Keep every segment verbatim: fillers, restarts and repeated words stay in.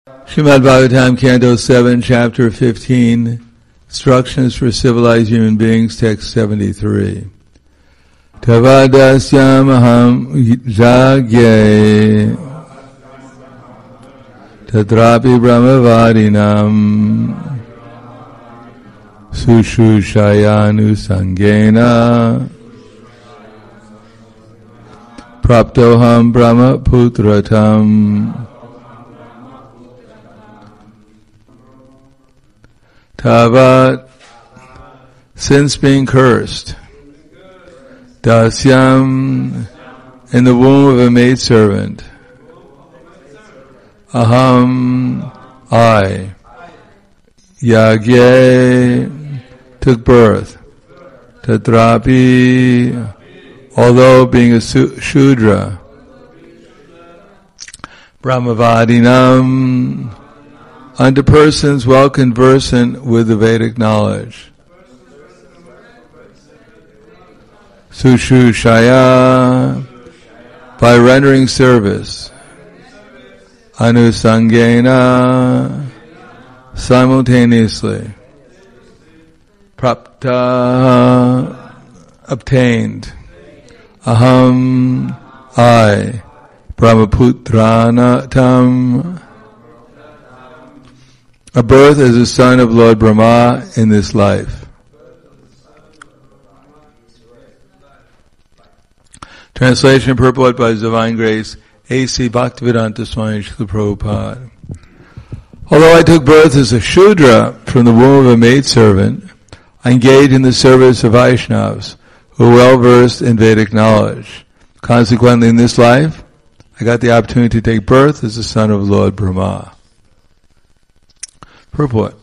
Srimad Bhagavatam, Canto seven, Chapter fifteen, Instructions for Civilized Human Beings, Text seventy-three. Tavadasyamaham jagye tatrapi brahmavadinam sushushayanu sangena praptoham brahmaputratam Tavat, since being cursed, dasyam, in the womb of a maidservant, aham, I, yagye, took birth, tatrapi, although being a shudra, brahmavadinam, unto persons well conversant with the Vedic knowledge. Sushushaya, by rendering service. Anusangena, simultaneously. Prapta, obtained. Aham, I. Brahmaputrana tam, a birth as a son of Lord Brahma in this life. Translation and purport by His Divine Grace, A C Bhaktivedanta Swami Srila Prabhupada. Although I took birth as a Shudra from the womb of a maidservant, I engaged in the service of Vaishnavas, who are well versed in Vedic knowledge. Consequently, in this life, I got the opportunity to take birth as a son of Lord Brahma. Purport.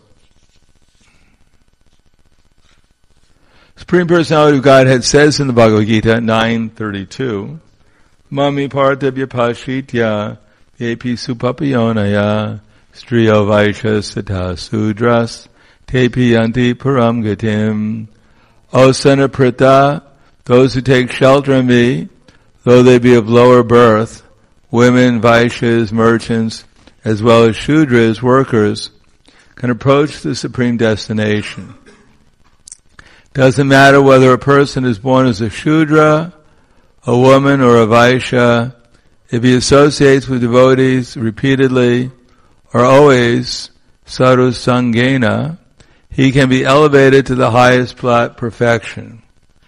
Supreme Personality of Godhead says in the Bhagavad Gita nine thirty-two, Mami partabhya pashitya yepi supapayonaya striyo vaishya sata sudras tepi yanti param gatim. O son of Pritha, those who take shelter in me, though they be of lower birth, women, vaishyas, merchants, as well as shudras, workers, can approach the supreme destination. Doesn't matter whether a person is born as a Shudra, a woman, or a Vaishya, if he associates with devotees repeatedly or always, sadhu sangena, he can be elevated to the highest perfection.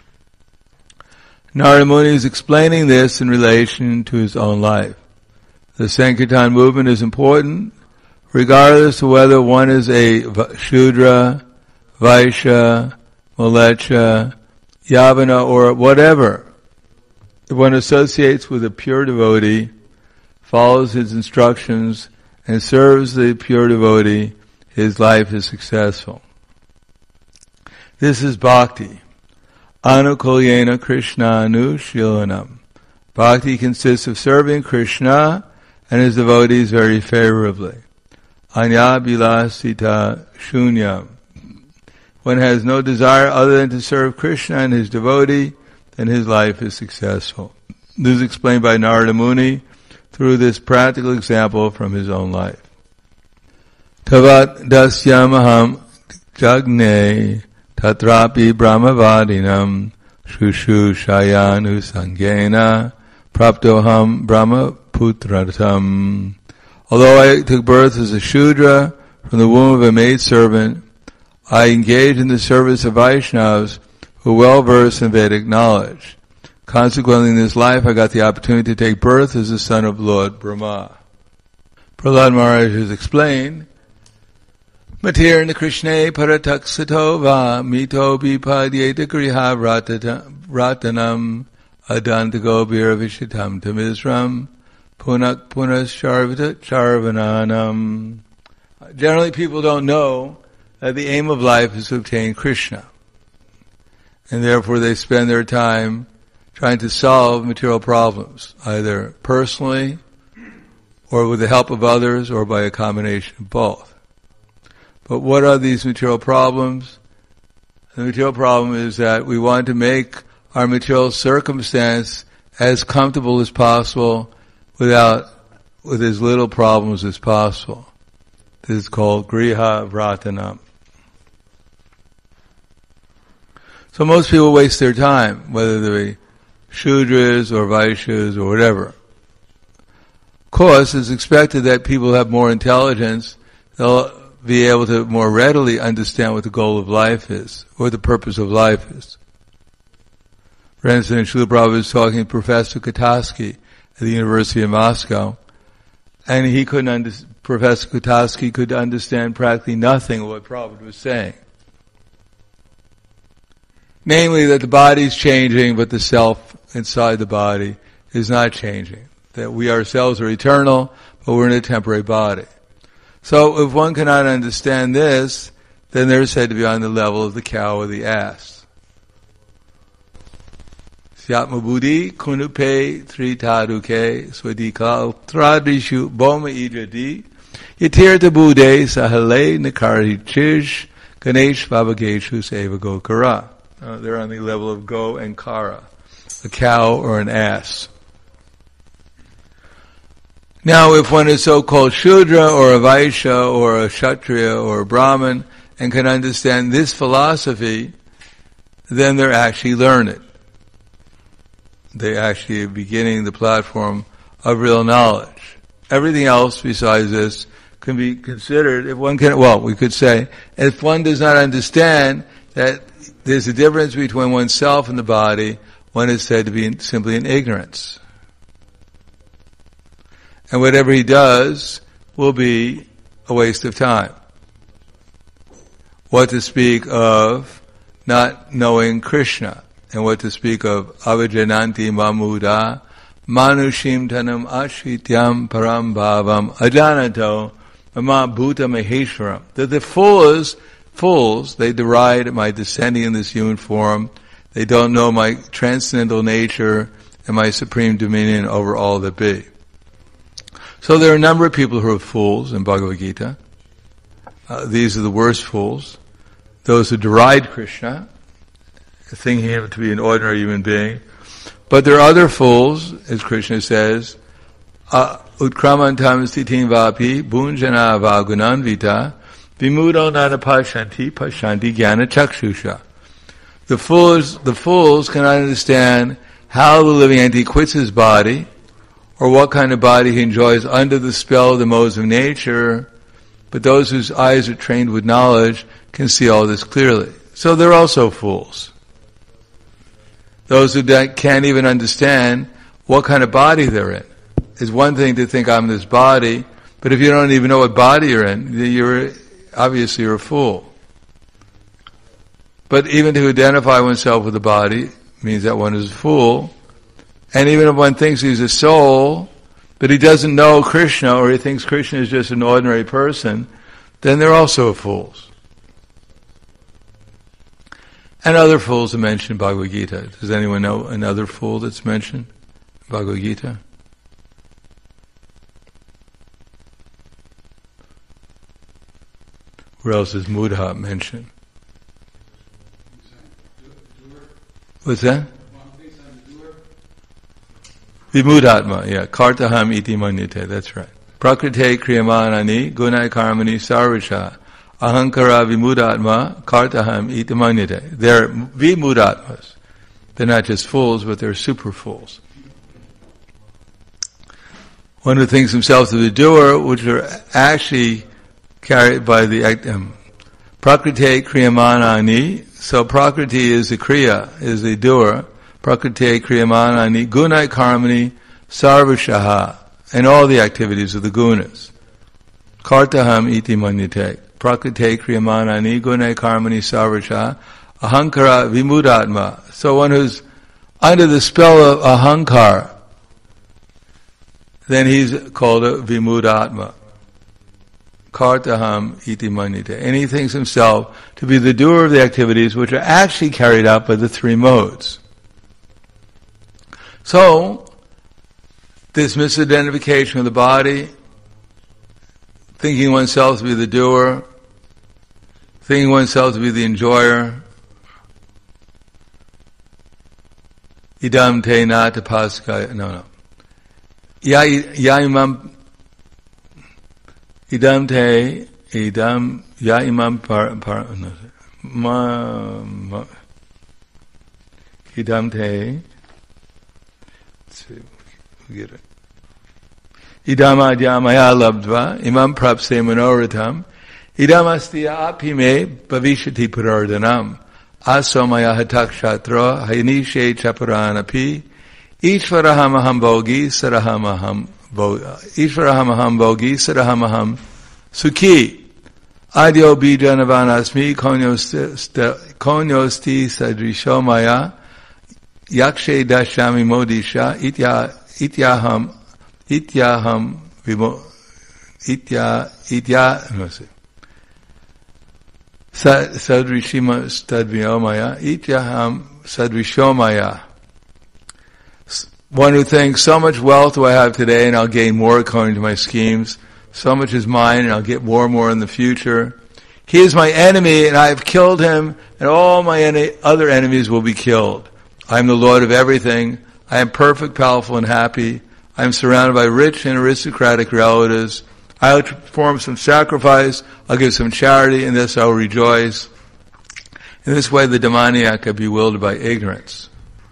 Narada Muni is explaining this in relation to his own life. The Sankirtan movement is important regardless of whether one is a Shudra, Vaishya, Malecha, Yavana, or whatever. If one associates with a pure devotee, follows his instructions, and serves the pure devotee, his life is successful. This is bhakti. Anukulyena Krishna Anushilanam. Bhakti consists of serving Krishna and his devotees very favorably. Anya bilasita shunyam. One has no desire other than to serve Krishna and his devotee, then his life is successful. This is explained by Narada Muni through this practical example from his own life. Tavat dasyamaham jagne tatrapi brahmavadinam shushu shayanu sangena praptoham brahmaputratam. Although I took birth as a Shudra from the womb of a maidservant, I engaged in the service of Vaishnavas who are well versed in Vedic knowledge. Consequently, in this life, I got the opportunity to take birth as the son of Lord Brahma. Prahlad Maharaj has explained, Matirna Krishna parataksato va mito bipadyeta griha ratanam adantago biravishitam tamizram punak punas charvata charvananam. Generally, people don't know that the aim of life is to obtain Krishna. And therefore they spend their time trying to solve material problems, either personally or with the help of others or by a combination of both. But what are these material problems? The material problem is that we want to make our material circumstance as comfortable as possible without, with as little problems as possible. This is called Griha Vratanam. So most people waste their time, whether they be Shudras or Vaishyas or whatever. Of course, it's expected that people have more intelligence. They'll be able to more readily understand what the goal of life is, what the purpose of life is. For instance, Srila Prabhupada was talking to Professor Kataski at the University of Moscow, and he couldn't understand, Professor Kataski could understand practically nothing of what Prabhupada was saying. Namely, that the body is changing, but the self inside the body is not changing. That we ourselves are eternal, but we're in a temporary body. So if one cannot understand this, then they're said to be on the level of the cow or the ass. Syatma buddhi kunupe tritaduke swadikal tradishu boma ijadi yatirta buddhe sahale nikari chish ganesh vavageshu seva gokara. Uh, they're on the level of go and kara, a cow or an ass. Now, if one is so-called Shudra or a Vaishya or a Kshatriya or a Brahmin and can understand this philosophy, then they're actually learned. They actually are beginning the platform of real knowledge. Everything else besides this can be considered, if one can, well, we could say, if one does not understand that there's a difference between oneself and the body, one is said to be in, simply in ignorance. And whatever he does will be a waste of time. What to speak of not knowing Krishna, and what to speak of avajananti mamuda manushim tanam ashrityam param bhavam ajanato mama bhuta maheshwaram. That the fools, fools, they deride my descending in this human form. They don't know my transcendental nature and my supreme dominion over all that be. So there are a number of people who are fools in Bhagavad Gita. Uh, these are the worst fools. Those who deride Krishna, thinking him to be an ordinary human being. But there are other fools, as Krishna says, utkramantam stitim vapi bunjana vagunanvita vimudo nanapashanti pashanti jnana chakshusha. The fools, the fools cannot understand how the living entity quits his body, or what kind of body he enjoys under the spell of the modes of nature, but those whose eyes are trained with knowledge can see all this clearly. So they're also fools. Those who can't even understand what kind of body they're in. It's one thing to think I'm this body, but if you don't even know what body you're in, you're obviously you're a fool. But even to identify oneself with the body means that one is a fool. And even if one thinks he's a soul, but he doesn't know Krishna, or he thinks Krishna is just an ordinary person, then they're also fools. And other fools are mentioned in Bhagavad Gita. Does anyone know another fool that's mentioned in Bhagavad Gita? Where else is Mudha mentioned? What's that? Vimudatma, yeah. Kartaham iti manyate, that's right. Prakrite kriyamanani gunai karmani sarvasha ahankara vimudatma kartaham iti manyate. They're vimudatmas. They're not just fools, but they're super fools. One who thinks himself to be the doer, which are actually carried by the um, Prakrite kriyamanani. So Prakriti is the kriya, is the doer. Prakriti kriyamanani gunai karmani sarvashaha, and all the activities of the gunas. Kartaham iti manyate. Prakriti kriyamanani gunai karmani sarvashaha ahankara vimudatma. So one who's under the spell of ahankar, then he's called a vimudatma. Kartaham iti manyate. And he thinks himself to be the doer of the activities which are actually carried out by the three modes. So, this misidentification of the body, thinking oneself to be the doer, thinking oneself to be the enjoyer, idam te na tapaskaya, no, no. Ya imam, idam te, idam, ya imam par, par, no, ma, ma, idam te, let's see, we get it. Idam adya maya labdva, imam prapse manoratam, idam astiya apime, bhavishati parardanam, aso maya hatak shatra, hayanishe chaparanapi, ishvaraham bogi, sarahamaham Ishvaraham bogi, sarahamaham sukhi, adyo bijanavanasmi, konyosti sadrisho maya, yakshe dashami modisha, itya, ityaham, ityaham, vimo, itya, itya, no sé. Sadrishima stadvyomaya, ityaham sadrishomaya. One who thinks, so much wealth do I have today and I'll gain more according to my schemes. So much is mine and I'll get more and more in the future. He is my enemy and I have killed him and all my en- other enemies will be killed. I am the Lord of everything. I am perfect, powerful, and happy. I am surrounded by rich and aristocratic relatives. I will perform some sacrifice. I'll give some charity and this I will rejoice. In this way the demoniac are bewildered by ignorance.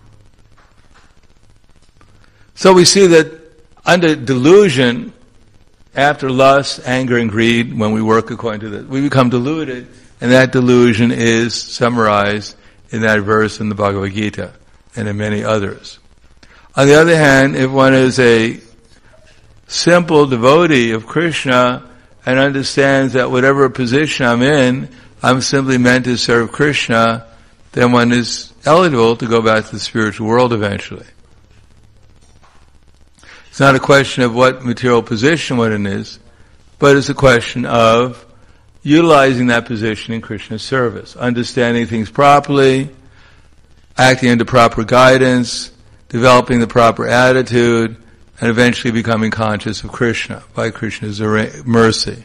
So we see that under delusion, after lust, anger, and greed, when we work according to that, we become deluded, and that delusion is summarized in that verse in the Bhagavad Gita, and in many others. On the other hand, if one is a simple devotee of Krishna, and understands that whatever position I'm in, I'm simply meant to serve Krishna, then one is eligible to go back to the spiritual world eventually. It's not a question of what material position one is, but it's a question of utilizing that position in Krishna's service, understanding things properly, acting under proper guidance, developing the proper attitude, and eventually becoming conscious of Krishna by Krishna's mercy.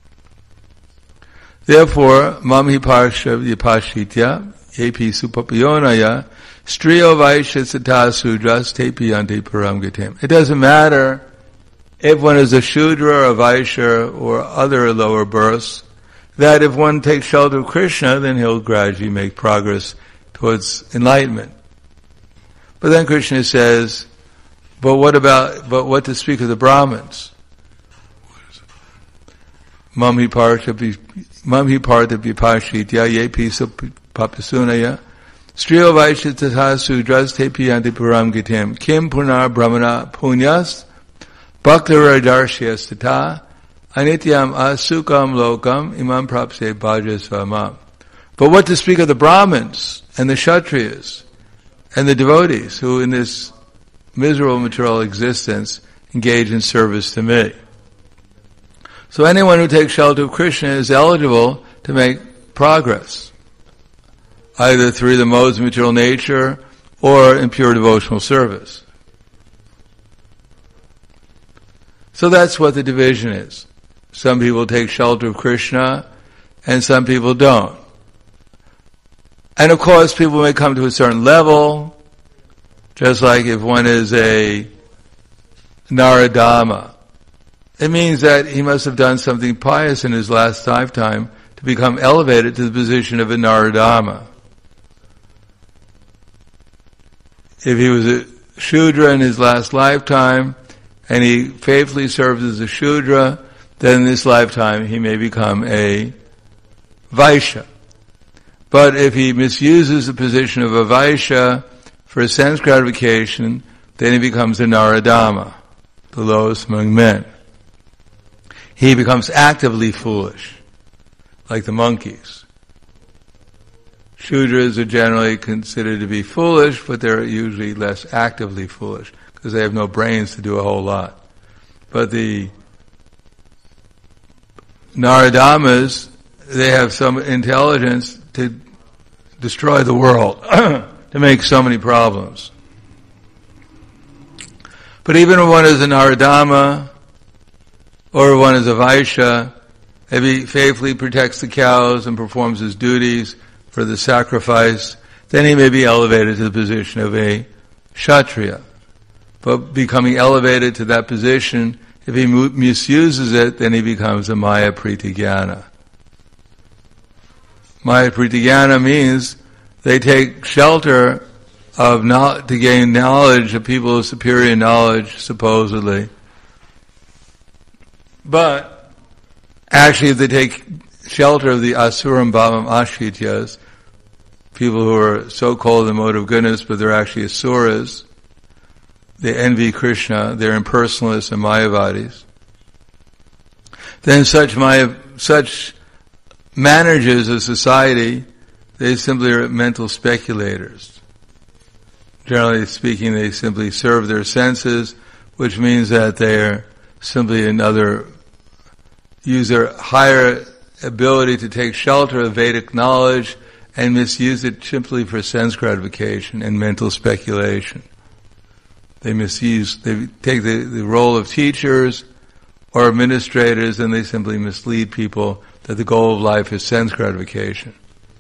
Therefore, mamhi parsha yapashitya, yepi supapayonaya, striyo vaishya sata sudras tepi yante param gatem. It doesn't matter if one is a Shudra or a Vaishya or other lower births, that if one takes shelter of Krishna, then he'll gradually make progress towards enlightenment. But then Krishna says, but what about, but what to speak of the Brahmins? Mamhi partha mamhi partha vipashitya yepi papasunaya striyo vaishya tatha sudras tepi yanti param gitem kim punar brahmana punyas bhaktara darshyas tata anityam asukam lokam imam prapse bhajasvamam. But what to speak of the Brahmins and the Kshatriyas and the devotees who in this miserable material existence engage in service to me. So anyone who takes shelter of Krishna is eligible to make progress, either through the modes of material nature or in pure devotional service. So that's what the division is. Some people take shelter of Krishna and some people don't. And of course people may come to a certain level, just like if one is a Naradama. It means that he must have done something pious in his last lifetime to become elevated to the position of a Naradama. If he was a Shudra in his last lifetime, and he faithfully served as a Shudra, then in this lifetime he may become a Vaishya. But if he misuses the position of a Vaishya for sense gratification, then he becomes a Naradama, the lowest among men. He becomes actively foolish, like the monkeys. Shudras are generally considered to be foolish, but they're usually less actively foolish, because they have no brains to do a whole lot. But the Naradamas, they have some intelligence to destroy the world, to make so many problems. But even if one is a Naradama, or one is a Vaishya, if he faithfully protects the cows and performs his duties for the sacrifice, then he may be elevated to the position of a Kshatriya. But becoming elevated to that position If he mu- misuses it, then he becomes a Maya Pritigyana. Maya Pritigyana means they take shelter of no- to gain knowledge of people of superior knowledge, supposedly. But actually, if they take shelter of the Asuram Bhavam Ashrityas, people who are so-called in the mode of goodness, but they're actually asuras, they envy Krishna, they're impersonalists and Mayavadis, then such Maya, such managers of society, they simply are mental speculators. Generally speaking, they simply serve their senses, which means that they are simply another, use their higher ability to take shelter of Vedic knowledge and misuse it simply for sense gratification and mental speculation. They misuse, they take the, the role of teachers or administrators and they simply mislead people that the goal of life is sense gratification.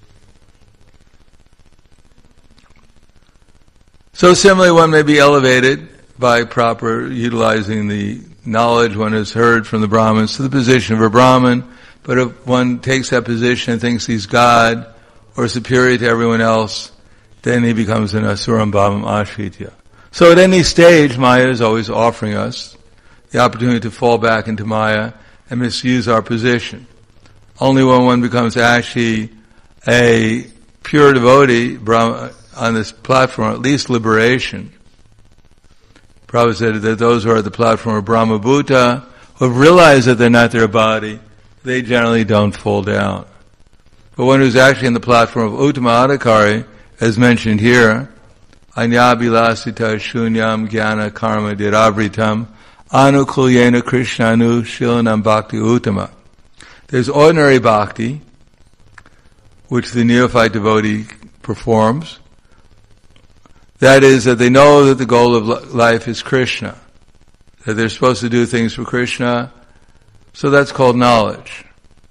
So similarly, one may be elevated by proper utilizing the knowledge one has heard from the Brahmins to the position of a Brahmin, but if one takes that position and thinks he's God or superior to everyone else, then he becomes an Asuram Bhavam Ashritya. So at any stage, Maya is always offering us the opportunity to fall back into Maya and misuse our position. Only when one becomes actually a pure devotee Brahma, on this platform, at least liberation. Prabhupada said that those who are at the platform of Brahma Bhuta, who have realized that they're not their body, they generally don't fall down. But one who's actually in the platform of Uttama Adhikari, as mentioned here, Anyabhilasita Shunyam Jnana Karma Dirabritam Anukulyena Krishnanu Shilanam Bhakti Uttama. There's ordinary bhakti, which the neophyte devotee performs. That is, that they know that the goal of life is Krishna, that they're supposed to do things for Krishna, so that's called knowledge.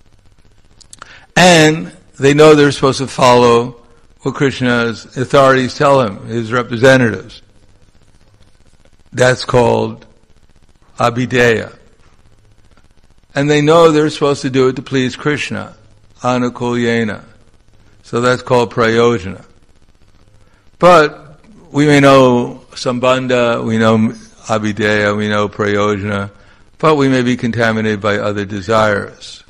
And they know they're supposed to follow what Krishna's authorities tell him, his representatives. That's called abhideya. And they know they're supposed to do it to please Krishna, anukulyena. So that's called prayojana. But we may know sambandha, we know abhideya, we know prayojana, but we may be contaminated by other desires.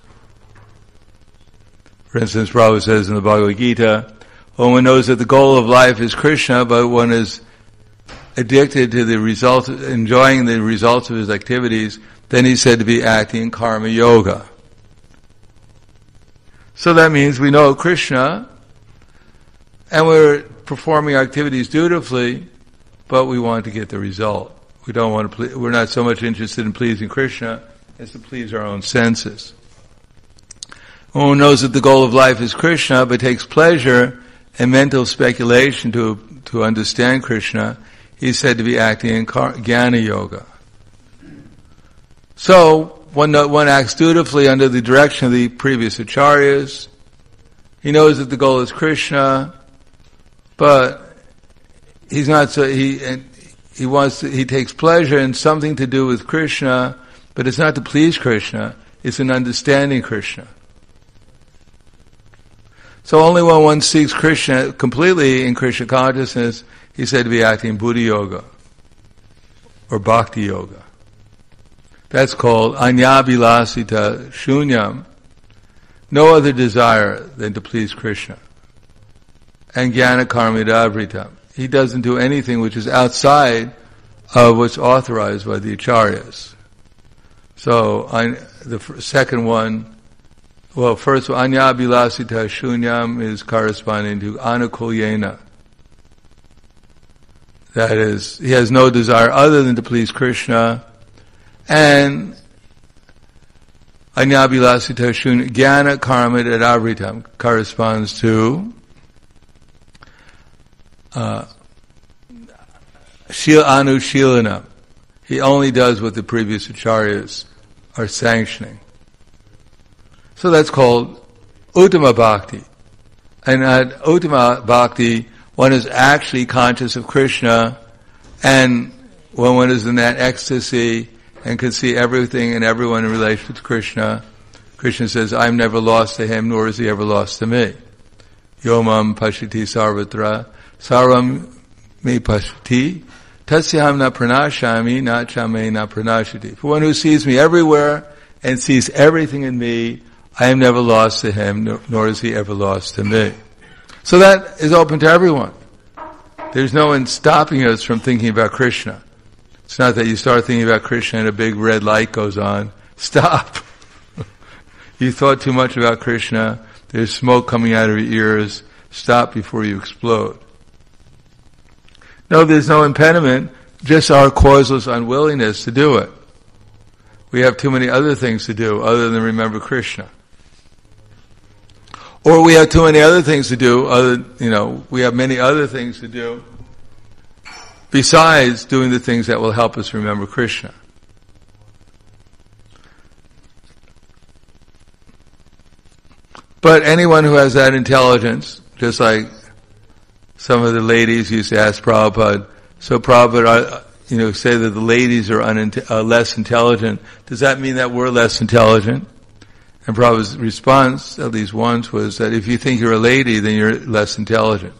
For instance, Prabhupada says in the Bhagavad Gita, when one knows that the goal of life is Krishna, but one is addicted to the result, enjoying the results of his activities, then he's said to be acting in karma yoga. So that means we know Krishna, and we're performing our activities dutifully, but we want to get the result. We don't want to. Ple- we're not so much interested in pleasing Krishna as to please our own senses. When one knows that the goal of life is Krishna, but takes pleasure in mental speculation to to understand Krishna, he's said to be acting in kar- jnana yoga. So one one acts dutifully under the direction of the previous acharyas. He knows that the goal is Krishna, but he's not so he and he wants to, he takes pleasure in something to do with Krishna, but it's not to please Krishna, it's in understanding Krishna. So only when one seeks Krishna completely in Krishna consciousness, he's said to be acting Buddha yoga or bhakti yoga. That's called anyabhilasita shunyam, no other desire than to please Krishna. And jnana karmidavritam. He doesn't do anything which is outside of what's authorized by the acharyas. So I, the f- second one, well, first anyabhilasita shunyam is corresponding to anukulyena. That is, he has no desire other than to please Krishna. And anyabhilasita shunyam jnana karmidavritam corresponds to Uh, Shil Anushilana. He only does what the previous acharyas are sanctioning. So that's called Uttama Bhakti. And at Uttama Bhakti, one is actually conscious of Krishna, and when one is in that ecstasy, and can see everything and everyone in relation to Krishna, Krishna says, I'm never lost to him, nor is he ever lost to me. Yomam pashati sarvatra, sarvam me pashati, tasyaham na pranashami, na chame na pranashati. For one who sees me everywhere and sees everything in me, I am never lost to him, nor is he ever lost to me. So that is open to everyone. There's no one stopping us from thinking about Krishna. It's not that you start thinking about Krishna and a big red light goes on. Stop. You thought too much about Krishna. There's smoke coming out of your ears. Stop before you explode. No, there's no impediment, just our causeless unwillingness to do it. We have too many other things to do other than remember Krishna. Or we have too many other things to do, other, you know, we have many other things to do besides doing the things that will help us remember Krishna. But anyone who has that intelligence, just like some of the ladies used to ask Prabhupada, so Prabhupada, you know, say that the ladies are unint- uh, less intelligent, does that mean that we're less intelligent? And Prabhupada's response, at least once, was that if you think you're a lady, then you're less intelligent.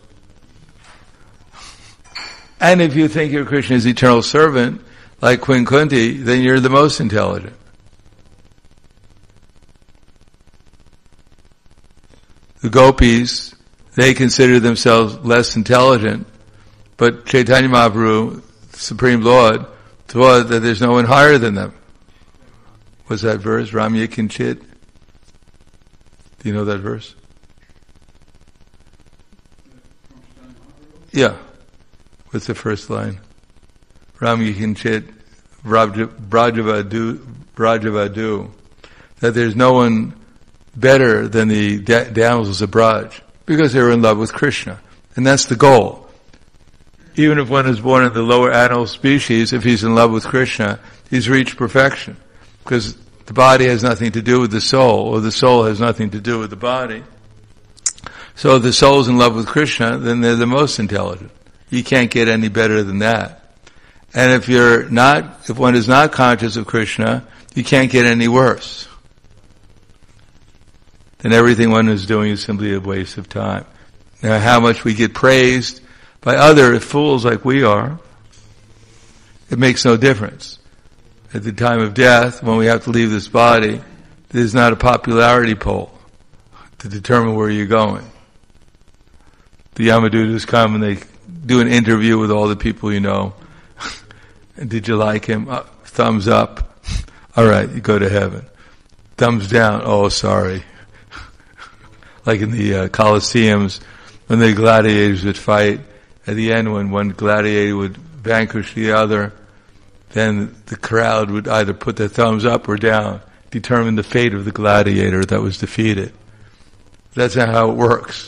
And if you think you're Krishna's eternal servant, like Queen Kunti, then you're the most intelligent. The gopis, they consider themselves less intelligent, but Chaitanya Mahaprabhu, the Supreme Lord, thought that there's no one higher than them. What's that verse? Ramya Kinchit? Do you know that verse? Yeah. What's the first line? Ramya Kinchit Brajavadu Brajavadu. That there's no one better than the da- damsels of Braj, because they were in love with Krishna. And that's the goal. Even if one is born in the lower animal species, if he's in love with Krishna, he's reached perfection. Because the body has nothing to do with the soul, or the soul has nothing to do with the body. So if the soul's in love with Krishna, then they're the most intelligent. You can't get any better than that. And if you're not, if one is not conscious of Krishna, you can't get any worse. Then everything one is doing is simply a waste of time. Now, how much we get praised by other fools like we are, it makes no difference. At the time of death, when we have to leave this body, there's not a popularity poll to determine where you're going. The Yamadutas come and they do an interview with all the people you know. Did you like him? Uh, thumbs up. All right, you go to heaven. Thumbs down. Oh, sorry. Like in the uh, Colosseums, when the gladiators would fight, at the end when one gladiator would vanquish the other, then the crowd would either put their thumbs up or down, determine the fate of the gladiator that was defeated. That's not how it works.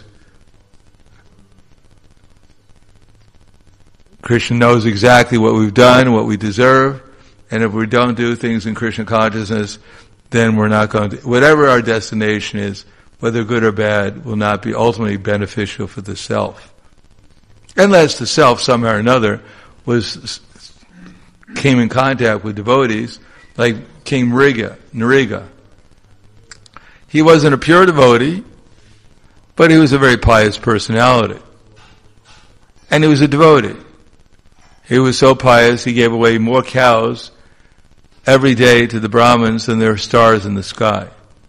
Krishna knows exactly what we've done, what we deserve, and if we don't do things in Krishna consciousness, then we're not going to, whatever our destination is, whether good or bad, will not be ultimately beneficial for the self. Unless the self, somehow or another, was came in contact with devotees, like King Nriga. Nriga. He wasn't a pure devotee, but he was a very pious personality. And he was a devotee. He was so pious, he gave away more cows every day to the Brahmins than there are stars in the sky.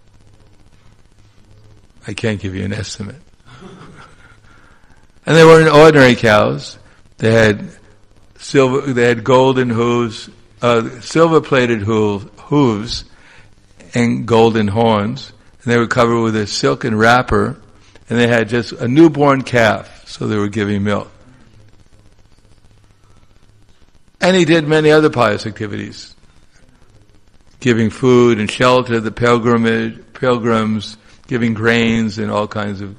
I can't give you an estimate. And they weren't ordinary cows. They had silver, they had golden hooves, uh, silver-plated hooves, hooves and golden horns. And they were covered with a silken wrapper. And they had just a newborn calf, so they were giving milk. And he did many other pious activities. Giving food and shelter to the pilgrimage, pilgrims, giving grains and all kinds of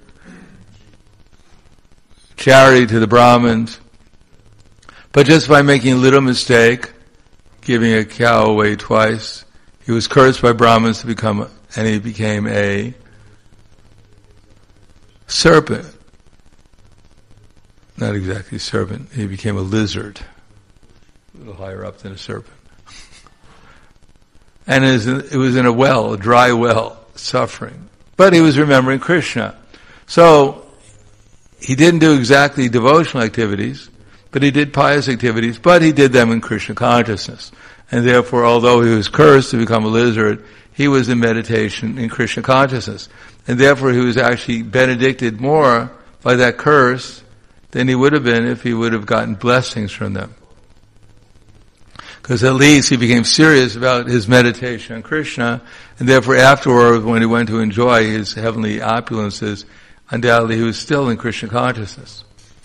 charity to the Brahmins. But just by making a little mistake, giving a cow away twice, he was cursed by Brahmins to become, and he became a serpent. Not exactly serpent, he became a lizard. A little higher up than a serpent. And it was in a well, a dry well, suffering. But he was remembering Krishna. So, he didn't do exactly devotional activities, but he did pious activities, but he did them in Krishna consciousness. And therefore, although he was cursed to become a lizard, he was in meditation in Krishna consciousness. And therefore, he was actually benedicted more by that curse than he would have been if he would have gotten blessings from them. Because at least he became serious about his meditation on Krishna, and therefore afterward, when he went to enjoy his heavenly opulences, undoubtedly he was still in Krishna consciousness.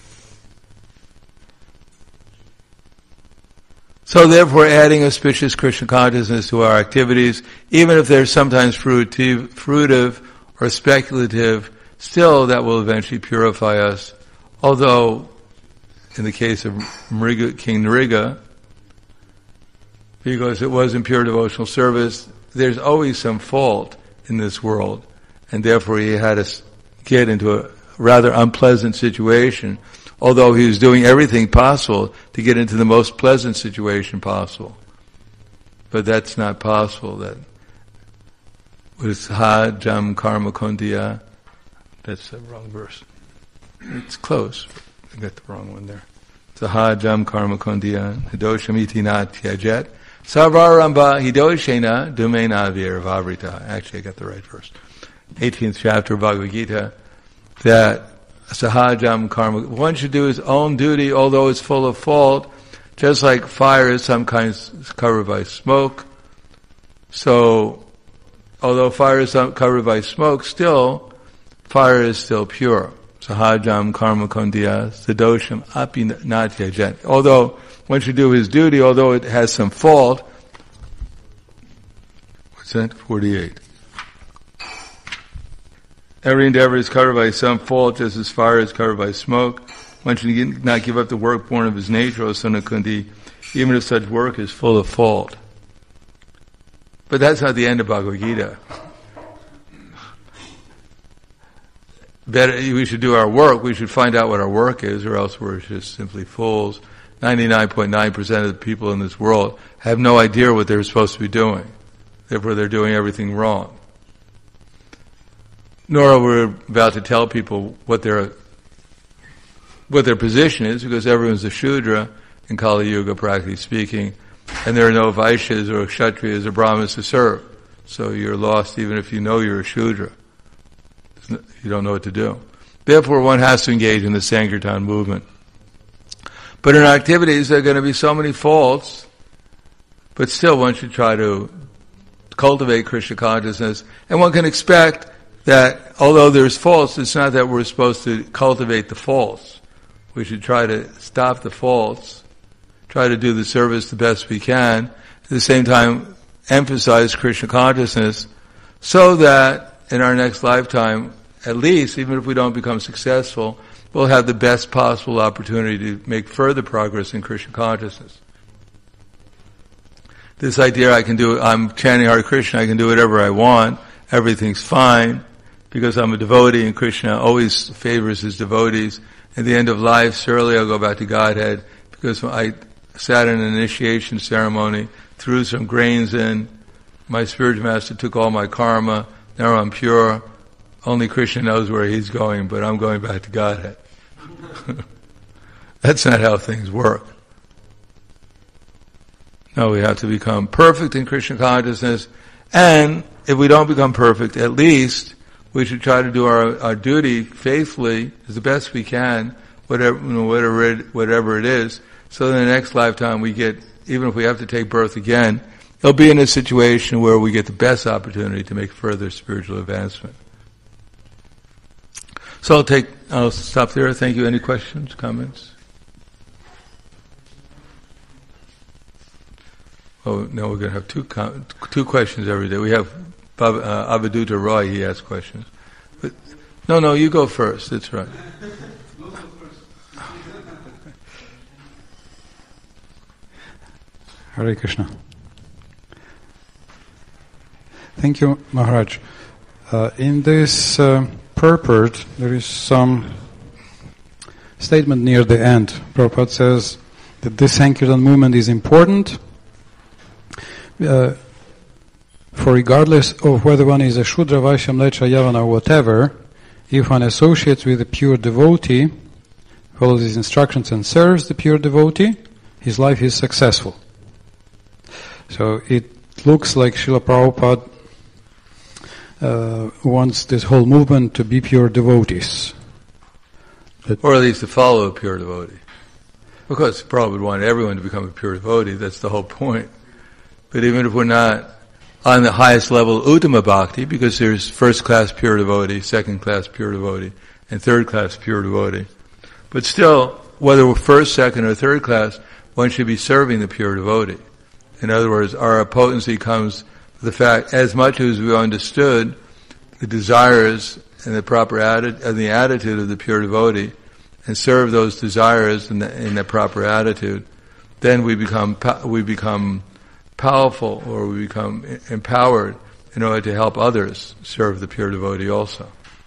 So therefore, adding auspicious Krishna consciousness to our activities, even if they're sometimes fruitive, fruitive or speculative, still that will eventually purify us. Although, in the case of Mriga, King Nriga, because it wasn't pure devotional service, there's always some fault in this world, and therefore he had to get into a rather unpleasant situation, although he was doing everything possible to get into the most pleasant situation possible. But that's not possible. That was Ha Jam Karma Kundiya. That's the wrong verse. It's close. I got the wrong one there. Ha Jam Karma Kundiya Hidosham na Tyajet Sarvaramba Hidoshena Dumena Vir Vavrita. Actually, I got the right verse. eighteenth chapter of Bhagavad Gita. That Sahajam Karma, one should do his own duty, although it's full of fault, just like fire is sometimes covered by smoke. So, although fire is covered by smoke, still, fire is still pure. Sahajam Karma Kundiya Sadosham Api Natya Jen. Although one should do his duty, although it has some fault. What's that? forty-eight. Every endeavor is covered by some fault, just as fire is covered by smoke. One should not give up the work born of his nature, O son of Kundi, even if such work is full of fault. But that's not the end of Bhagavad Gita. Better, we should do our work. We should find out what our work is, or else we're just simply fools. ninety-nine point nine percent of the people in this world have no idea what they're supposed to be doing. Therefore, they're doing everything wrong. Nor are we about to tell people what their what their position is, because everyone's a Shudra in Kali Yuga, practically speaking, and there are no Vaishyas or Kshatriyas or Brahmanas to serve. So you're lost even if you know you're a Shudra. You don't know what to do. Therefore, one has to engage in the Sankirtan movement. But in our activities, there are going to be so many faults, but still one should try to cultivate Krishna consciousness, and one can expect that although there's faults, it's not that we're supposed to cultivate the faults. We should try to stop the faults, try to do the service the best we can, at the same time emphasize Krishna consciousness, so that in our next lifetime, at least, even if we don't become successful, we'll have the best possible opportunity to make further progress in Krishna consciousness. This idea I can do, I'm chanting Hare Krishna, I can do whatever I want, everything's fine, because I'm a devotee and Krishna always favors his devotees. At the end of life, surely I'll go back to Godhead, because I sat in an initiation ceremony, threw some grains in, my spiritual master took all my karma, now I'm pure, only Krishna knows where he's going, but I'm going back to Godhead. That's not how things work. No, we have to become perfect in Krishna consciousness, and if we don't become perfect, at least we should try to do our, our duty faithfully as the best we can, whatever, you know, whatever it, whatever it is, so in the next lifetime we get, even if we have to take birth again, it'll be in a situation where we get the best opportunity to make further spiritual advancement. So I'll take, I'll stop there. Thank you. Any questions, comments? Oh, no, we're going to have two com- two questions every day. We have Bab, uh, Avaduta Roy, he asks questions. But, no, no, you go first. That's right. Hare Krishna. Thank you, Maharaj. Uh, in this uh, purport, there is some statement near the end. Prabhupada says that this Sankirtan movement is important. Uh, For regardless of whether one is a Shudra, Vaishya, Mlecha, Yavana, or whatever, if one associates with a pure devotee, follows his instructions and serves the pure devotee, his life is successful. So it looks like Srila Prabhupada uh, wants this whole movement to be pure devotees. That or at least to follow a pure devotee. Of course, Prabhupada would want everyone to become a pure devotee, that's the whole point. But even if we're not on the highest level of Uttama Bhakti, because there's first class pure devotee, second class pure devotee, and third class pure devotee. But still, whether we're first, second, or third class, one should be serving the pure devotee. In other words, our potency comes with the fact, as much as we understood the desires and the proper atti- and the attitude of the pure devotee, and serve those desires in the, in the proper attitude, then we become we become powerful, or we become empowered in order to help others serve the pure devotee also.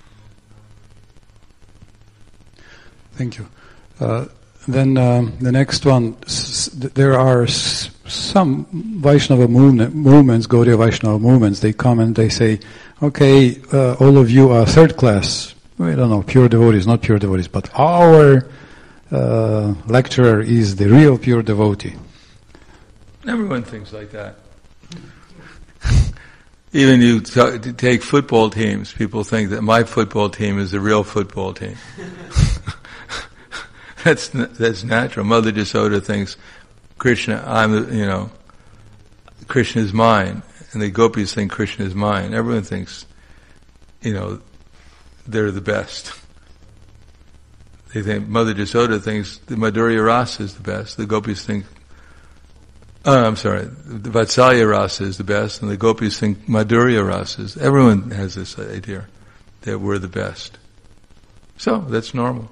Thank you. Uh, then um, the next one, s- there are s- some Vaishnava movement, movements, Gaudiya Vaishnava movements, they come and they say, okay, uh, all of you are third class. We don't know, pure devotees, not pure devotees, but our uh, lecturer is the real pure devotee. Everyone thinks like that. Even you t- take football teams, people think that my football team is the real football team. That's that's natural. Mother Jasoda thinks Krishna, I'm the, you know, Krishna is mine, and the gopis think Krishna is mine. Everyone thinks, you know, they're the best. They think Mother Jasoda thinks the Madhurya Rasa is the best. The gopis think, oh, I'm sorry, the Vatsalya Rasa is the best, and the gopis think Madhurya Rasa is. Everyone has this idea that we're the best. So that's normal.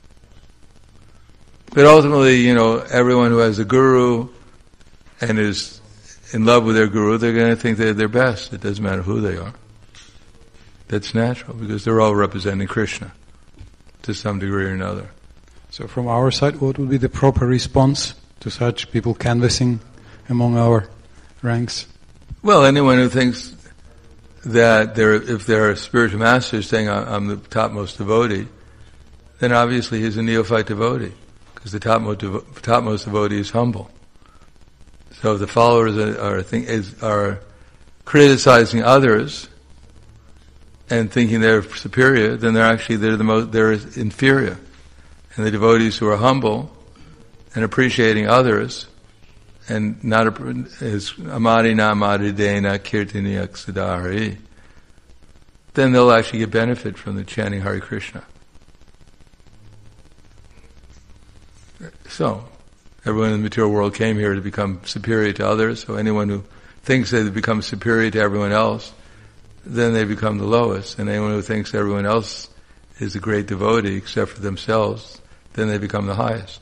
But ultimately, you know, everyone who has a guru and is in love with their guru, they're going to think they're their best. It doesn't matter who they are. That's natural, because they're all representing Krishna to some degree or another. So from our side, what would be the proper response to such people canvassing among our ranks? Well, anyone who thinks that they're, if they're a spiritual master saying, I'm the topmost devotee, then obviously he's a neophyte devotee. Because the topmost, devo- topmost devotee is humble. So if the followers are are, think, is, are criticizing others and thinking they're superior, then they're actually they're the most they're inferior. And the devotees who are humble and appreciating others and not is amari na amari dena kirtaniyak sadhari, then they'll actually get benefit from the chanting Hare Krishna. So, everyone in the material world came here to become superior to others, so anyone who thinks they become superior to everyone else, then they become the lowest. And anyone who thinks everyone else is a great devotee except for themselves, then they become the highest.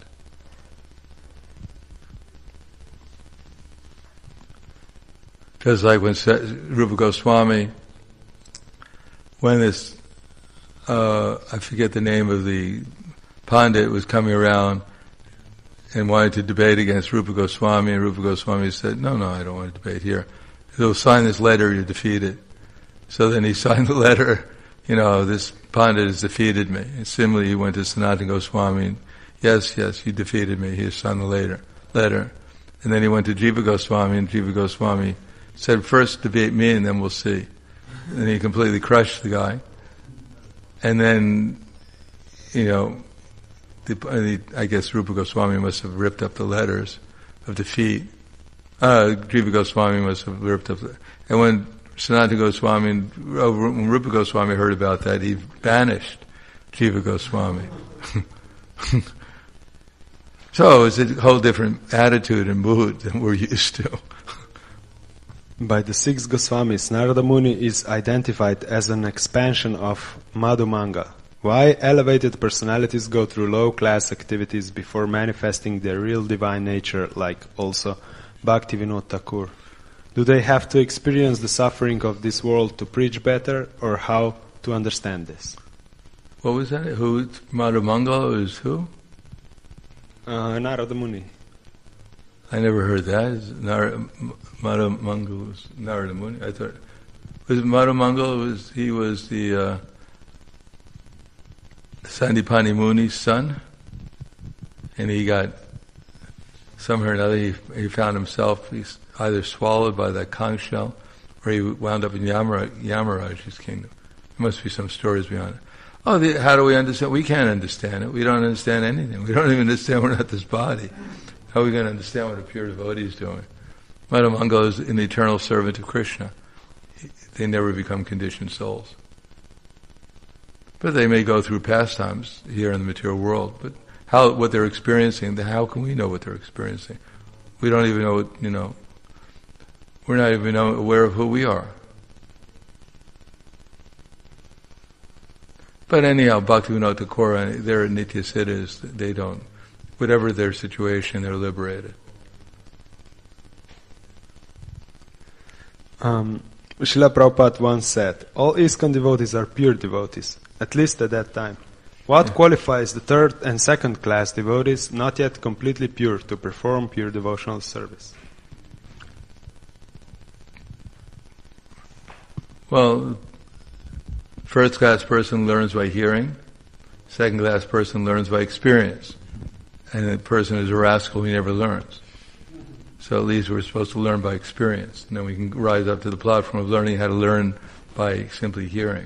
Just like when Rupa Goswami, when this, uh, I forget the name of the Pandit, was coming around and wanted to debate against Rupa Goswami, and Rupa Goswami said, no, no, I don't want to debate here. He'll sign this letter, you're defeated. So then he signed the letter, you know, this Pandit has defeated me. And similarly, he went to Sanatana Goswami, and yes, yes, you defeated me. He signed the letter. letter. And then he went to Jiva Goswami, and Jiva Goswami said, first debate me and then we'll see. And he completely crushed the guy. And then, you know, The, the, I guess Rupa Goswami must have ripped up the letters of defeat. Uh, Jiva Goswami must have ripped up the, and when Sanatana Goswami, when Rupa Goswami heard about that, he banished Jiva Goswami. So it's a whole different attitude and mood than we're used to. By the six Goswamis, Narada Muni is identified as an expansion of Madhumanga. Why elevated personalities go through low-class activities before manifesting their real divine nature, like also Bhaktivinoda Thakur? Do they have to experience the suffering of this world to preach better, or how to understand this? What was that? Who? Madhumanga is who? Uh, Narada Muni. I never heard that. Is Nar- Madhu Mangal was Narada Muni? I thought was Madhu Mangal was he was the uh, Sandipani Muni's son, and he got somehow or another he, he found himself he's either swallowed by that conch shell, or he wound up in Yamara, Yamaraj's kingdom. There must be some stories behind it. Oh, the, how do we understand? We can't understand it. We don't understand anything. We don't even understand we're not this body. How are we going to understand what a pure devotee is doing? Madhu Mangal is an eternal servant of Krishna. They never become conditioned souls. But they may go through pastimes here in the material world. But how what they're experiencing, how can we know what they're experiencing? We don't even know, you know, we're not even aware of who we are. But anyhow, Bhaktivinoda Thakur, they're Nitya Siddhas. They don't, whatever their situation, they're liberated. Um, Srila Prabhupada once said, all ISKCON devotees are pure devotees, at least at that time. What yeah. qualifies the third and second class devotees not yet completely pure to perform pure devotional service? Well, first class person learns by hearing, second class person learns by experience, and the person is a rascal, he never learns. So at least we're supposed to learn by experience, and then we can rise up to the platform of learning how to learn by simply hearing.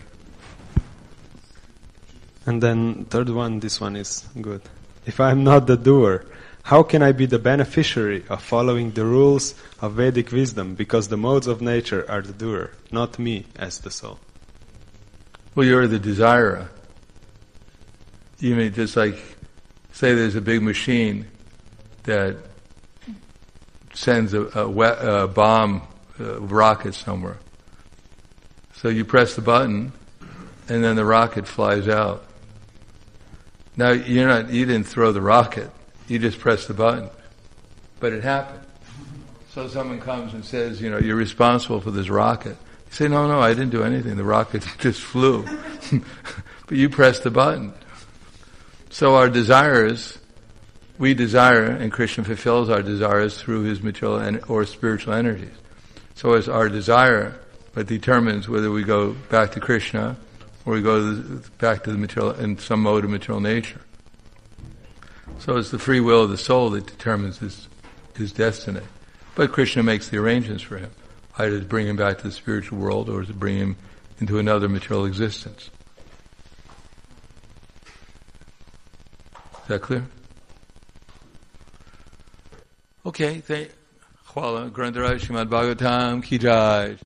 And then third one, this one is good. If I am not the doer, how can I be the beneficiary of following the rules of Vedic wisdom, because the modes of nature are the doer, not me as the soul? Well, you're the desirer. You mean just like, say there's a big machine that sends a, a, we- a bomb, a rocket somewhere. So you press the button, and then the rocket flies out. Now you're not, you didn't throw the rocket. You just pressed the button. But it happened. So someone comes and says, you know, you're responsible for this rocket. You say, no, no, I didn't do anything. The rocket just flew. But you pressed the button. So our desires, we desire, and Krishna fulfills our desires through his material en- or spiritual energies. So it's our desire that determines whether we go back to Krishna or we go to the, back to the material in some mode of material nature. So it's the free will of the soul that determines his, his destiny. But Krishna makes the arrangements for him, either to bring him back to the spiritual world or to bring him into another material existence. Is that clear? Okay, thank Hvala. Grantaraj Srimad Bhagavatam Ki Jai.